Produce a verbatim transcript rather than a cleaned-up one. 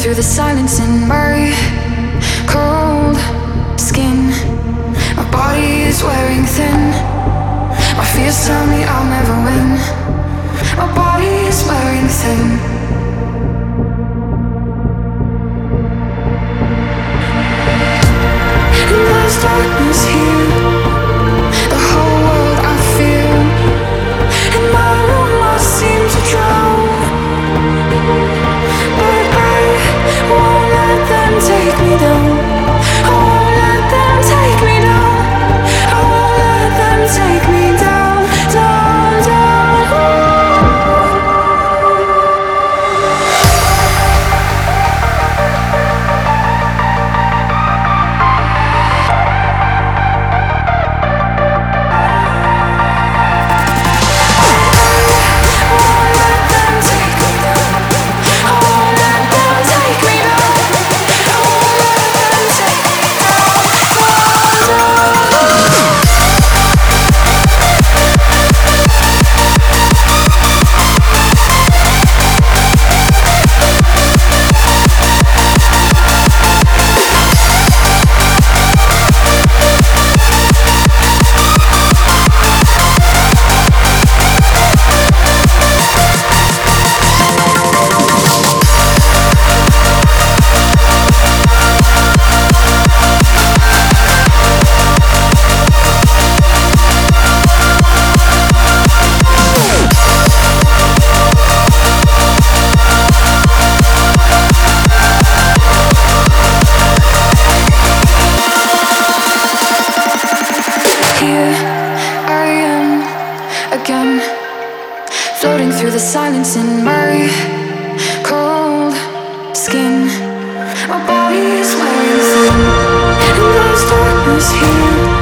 through the silence in my cold skin. My body is wearing thin. My fears tell me I'll never win. My body is wearing thin. And there's darkness here. The whole world I feel. In my room I seem to drown. But I won't let them take me down. I won't let them take me down. I won't let them take me down, down, down. Again, floating through the silence in my cold skin. My body is wearing thin, and there's darkness here.